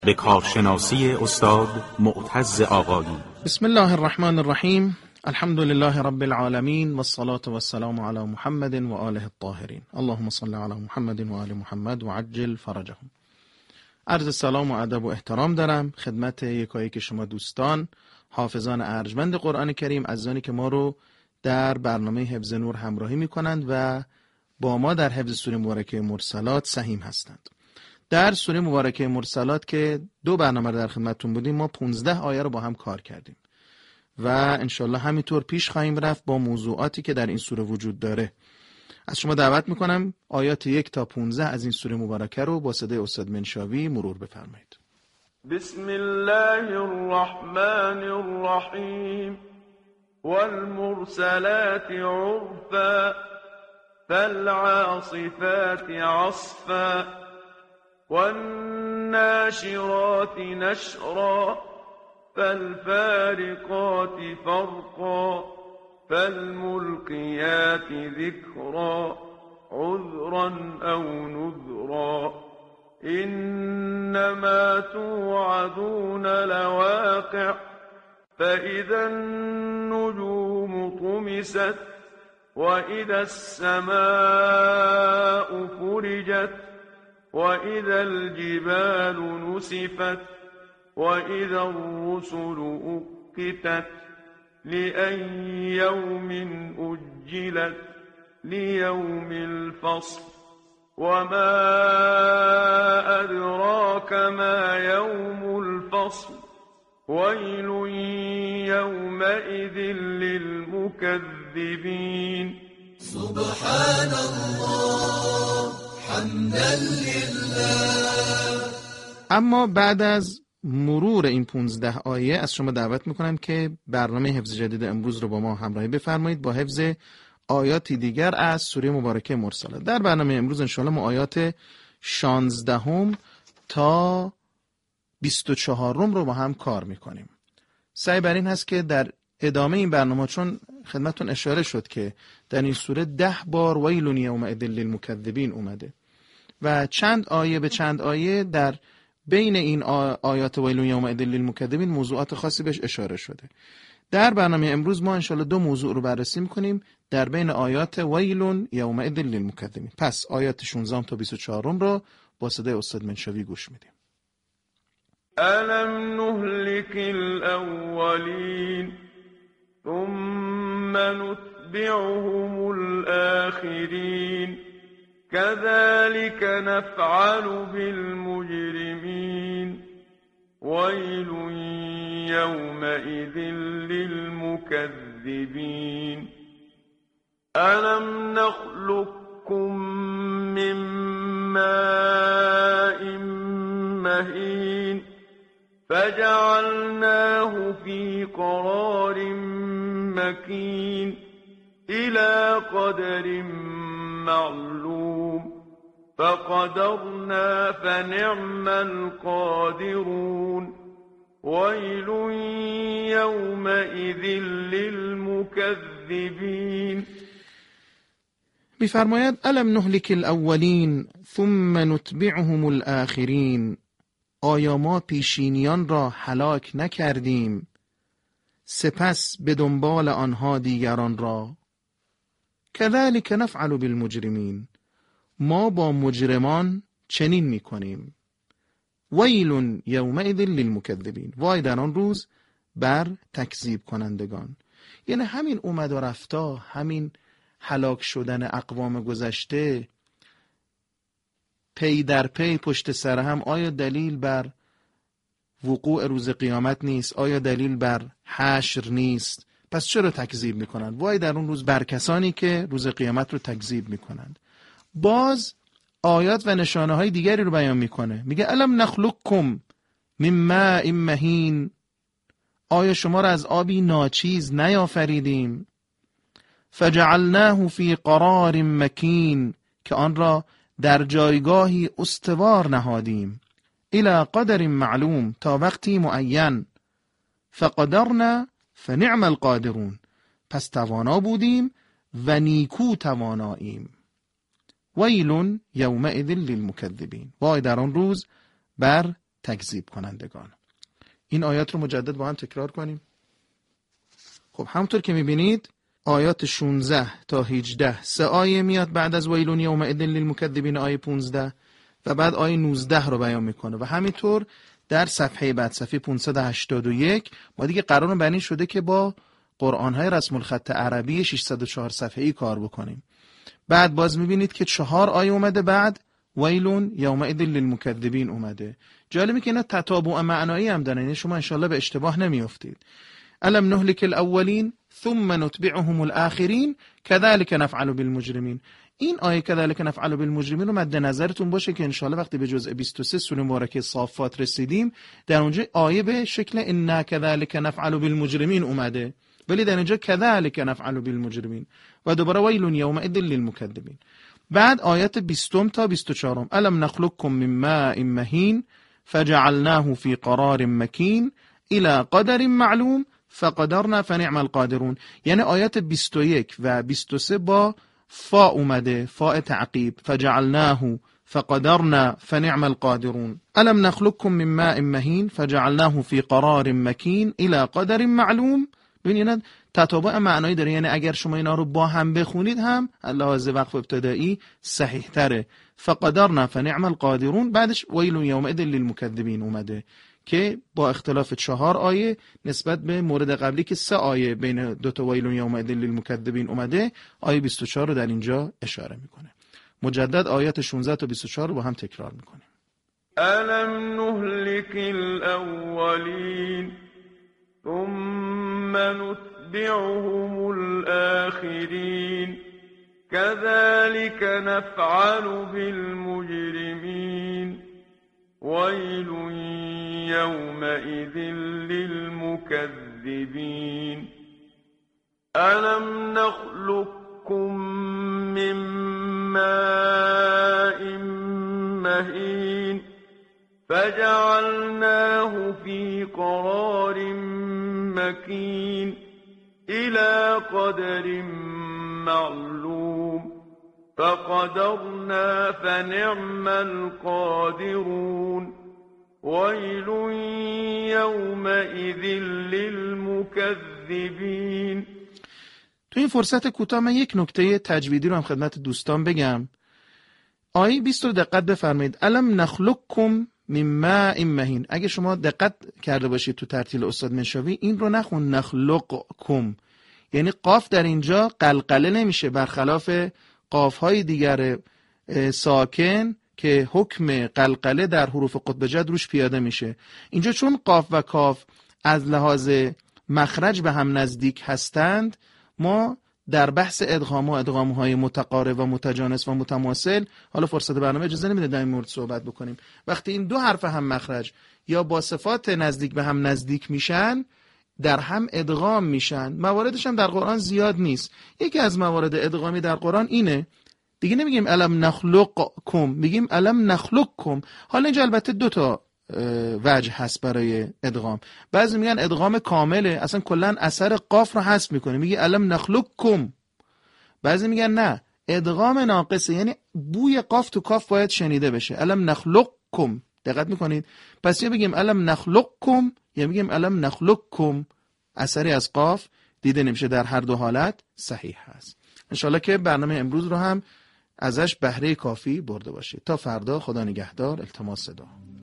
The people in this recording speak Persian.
به کارشناسی استاد معتز آقایی. بسم الله الرحمن الرحیم. الحمد لله رب العالمین والصلاة والسلام علی محمد و آله الطاهرین. اللهم صل علی محمد و آل محمد و عجل فرجهم. عرض سلام و ادب و احترام دارم خدمت یکایک شما دوستان حافظان ارجمند قرآن کریم، عزیزانی که ما رو در برنامه حفظ نور همراهی می کنند و با ما در حفظ سوره مبارکه مرسلات سهیم هستند. در سوره مبارکه مرسلات که 2 برنامه در خدمتتون بودیم، ما 15 آیه رو با هم کار کردیم و انشالله همینطور پیش خواهیم رفت با موضوعاتی که در این سوره وجود داره. از شما دعوت میکنم آیات 1 تا 15 از این سوره مبارکه رو با صدای استاد منشاوی مرور بفرمایید. بسم الله الرحمن الرحیم والمرسلات عرفا فالعاصفات عصفا والناشرات نشرا فالفارقات فرقا فالملقيات ذكرا عذرا أو نذرا إنما توعدون لواقع فإذا النجوم طمست وإذا السماء فرجت وإذا الجبال نسفت وإذا الرسل أقتت لأي يوم أجلت ليوم الفصل وما أدراك ما يوم الفصل ويل يومئذ للمكذبين سبحان الله حمدا لله. اما بعد از مرور این 15 آیه از شما دعوت میکنم که برنامه حفظ جدید امروز رو با ما همراهی بفرمایید با حفظ آیاتی دیگر از سوره مبارکه مرسلات. در برنامه امروز انشاءالله ما آیات 16 تا 24 رو با هم کار میکنیم. سعی بر این هست که در ادامه این برنامه، چون خدمتتون اشاره شد که در این سوره 10 بار ویل یومئذ للمکذبین اومده و چند آیه به چند آیه در بین این آیات ویل یومئذ للمکذبین موضوعات خاصی بهش اشاره شده. در برنامه امروز ما انشاءالله 2 موضوع رو بررسی میکنیم در بین آیات ویل یومئذ للمکذبین. پس آیات 16 تا 24 رو با صدای استاد منشاوی گوش میدیم. ألم نهلك الأولين ثم نتبعهم الآخرين كذلك نفعل بالمجرمين ويل يومئذ للمكذبين ألم نخلقكم من ماء مهين فجعلناه في قرار مكين إلى قدر معلوم فقدرنا فنعم القادرون ويل يومئذ للمكذبين. می‌فرماید الم نهلك الاولین ثم نتبعهم الاخرین، آیا ما پیشینیان را هلاک نکردیم سپس به دنبال آنها دیگران را؟ کذلک نفعل بالمجرمین، ما با مجرمان چنین میکنیم. ویل یومئذ للمکذبین، وای در آن روز بر تکذیب کنندگان. یعنی همین اومد و رفتا، همین هلاک شدن اقوام گذشته پی در پی پشت سر هم، آیا دلیل بر وقوع روز قیامت نیست؟ آیا دلیل بر حشر نیست؟ پس چرا تکذیب میکنند؟ وای در اون روز بر کسانی که روز قیامت رو تکذیب میکنند. باز آیات و نشانه های دیگری رو بیان میکنه، میگه الم نخلقکم من ماء مهین، آیا شما را از آبی ناچیز نیافریدیم؟ فجعلناه فی قرار مکین، که آن را در جایگاهی استوار نهادیم. الی قدر معلوم، تا وقتی معین. فقدرنا فنعم القادرون، پس توانا بودیم و نیکو تواناییم. ویل یومئذ للمکذبین، وای در آن روز بر تکذیب کنندگان. این آیات رو مجدد با هم تکرار کنیم. خب همونطور که میبینید آیات 16 تا 18 3 آیه میاد بعد از ویل یومئذ للمکذبین آیه 15 و بعد آیه 19 رو بیان میکنه و همینطور در صفحه بعد صفحه 581 ما دیگه قرار بر این شده که با قرآن‌های رسم الخط عربی 604 صفحه‌ای کار بکنیم. بعد باز میبینید که 4 آیه اومده بعد ویل یومئذ للمکذبین اومده. جالبه که اینا تتابع معنایی هم دارن، یعنی شما انشالله به اشتباه نمیافتید. الم نهلك الاولین ثم نتبعهم الاخرین كذلك نفعل بالمجرمین. این آیه كذلك نفعل بالمجرمین رو مد نظرتون باشه که انشالله وقتی به جزء 23 سوره مبارکه صافات رسیدیم در اونجا آیه به شکل انا كذلك نفعل بالمجرمین اومده، ولی در اینجا كذلك نفعل بالمجرمین و دوباره ویل یومئذ للمکذبین. بعد آیات 20 تا 24 الم نخلقكم من ماء مهین فجعلناه في قرار مكين الى قدر معلوم فقدرنا فنعم القادرون. یعنی آیات 21 و 23 با فا اومده، فاء تعقیب، فجعلناه فقدرنا فنعم القادرون. الم نخلقكم من ماء مهین فجعلناه في قرار مكين الى قدر معلوم. ببینید تتابع معنایی داره، یعنی اگر شما اینا رو با هم بخونید هم لحاظ وقف ابتدایی صحیح تره. فقدرنا فنعم القادرون بعدش ویل یومئذ للمکذبین اومده که با اختلاف 4 آیه نسبت به مورد قبلی که 3 آیه بین دو تا ویل یومئذ للمکذبین اومده، آیه 24 رو در اینجا اشاره میکنه. مجدد آیات 16 تا 24 رو با هم تکرار میکنیم. الم نهلك الاولین ثم نتبعهم الآخرين كذلك نفعل بالمجرمين ويل يومئذ للمكذبين ألم نخلقكم من ماء مهين فجعلناه في قرار مكين إلى قدر معلوم فقدرنا فنعم القادرون ويل يومئذ للمكذبين. تو این فرصت کوتاه من یک نکته تجویدی رو هم خدمت دوستان بگم. آیه 20 رو دقت بفرمایید. الم نخلقكم من ماء مهین. اگه شما دقت کرده باشید تو ترتیل استاد منشاوی این رو نخون نخلقکم، یعنی قاف در اینجا قلقله نمیشه برخلاف قاف های دیگر ساکن که حکم قلقله در حروف قطب جد روش پیاده میشه. اینجا چون قاف و کاف از لحاظ مخرج به هم نزدیک هستند، ما در بحث ادغام های متقارب و متجانس و متماثل حالا فرصت برنامه اجازه نمیده در این مورد صحبت بکنیم. وقتی این دو حرف هم مخرج یا با صفات نزدیک به هم نزدیک میشن در هم ادغام میشن. مواردش هم در قرآن زیاد نیست. یکی از موارد ادغامی در قرآن اینه، دیگه نمیگیم الم نخلقکم، میگیم الم نخلقکم. حالا اینجا البته 2 تا وجه هست برای ادغام. بعضی میگن ادغام کامله، اصلا کلا اثر قاف رو حذف میکنه، میگه الم نخلقکم. بعضی میگن نه، ادغام ناقصه، یعنی بوی قاف تو کاف باید شنیده بشه. الم نخلقکم. دقت میکنید؟ پس یا بگیم الم نخلقکم یا میگیم الم نخلقکم، اثری از قاف دیده نمیشه. در هر دو حالت صحیح هست. انشالله که برنامه امروز رو هم ازش بهره کافی برده باشید. تا فردا، خدا نگهدار. التماس دعا.